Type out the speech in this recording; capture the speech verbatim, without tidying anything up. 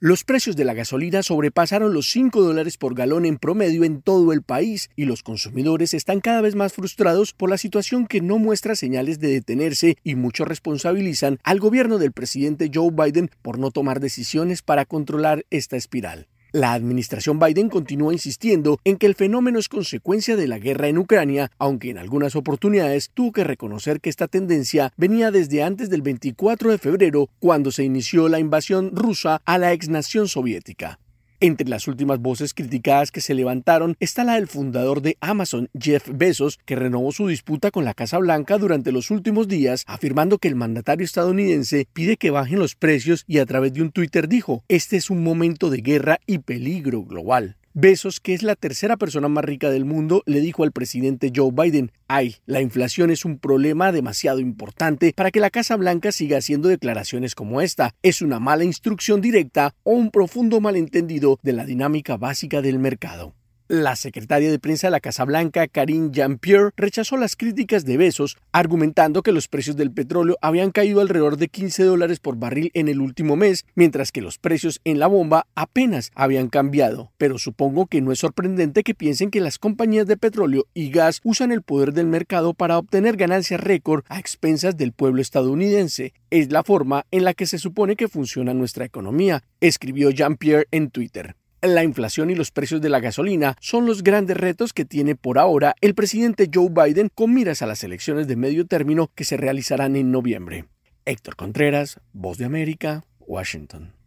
Los precios de la gasolina sobrepasaron los cinco dólares por galón en promedio en todo el país y los consumidores están cada vez más frustrados por la situación que no muestra señales de detenerse y muchos responsabilizan al gobierno del presidente Joe Biden por no tomar decisiones para controlar esta espiral. La administración Biden continúa insistiendo en que el fenómeno es consecuencia de la guerra en Ucrania, aunque en algunas oportunidades tuvo que reconocer que esta tendencia venía desde antes del veinticuatro de febrero, cuando se inició la invasión rusa a la exnación soviética. Entre las últimas voces criticadas que se levantaron está la del fundador de Amazon, Jeff Bezos, que renovó su disputa con la Casa Blanca durante los últimos días, afirmando que el mandatario estadounidense pide que bajen los precios y a través de un Twitter dijo: "Este es un momento de guerra y peligro global". Bezos, que es la tercera persona más rica del mundo, le dijo al presidente Joe Biden: "Ay, la inflación es un problema demasiado importante para que la Casa Blanca siga haciendo declaraciones como esta. Es una mala instrucción directa o un profundo malentendido de la dinámica básica del mercado". La secretaria de prensa de la Casa Blanca, Karine Jean-Pierre, rechazó las críticas de Bezos, argumentando que los precios del petróleo habían caído alrededor de quince dólares por barril en el último mes, mientras que los precios en la bomba apenas habían cambiado. Pero supongo que no es sorprendente que piensen que las compañías de petróleo y gas usan el poder del mercado para obtener ganancias récord a expensas del pueblo estadounidense. Es la forma en la que se supone que funciona nuestra economía, escribió Jean-Pierre en Twitter. La inflación y los precios de la gasolina son los grandes retos que tiene por ahora el presidente Joe Biden con miras a las elecciones de medio término que se realizarán en noviembre. Héctor Contreras, Voz de América, Washington.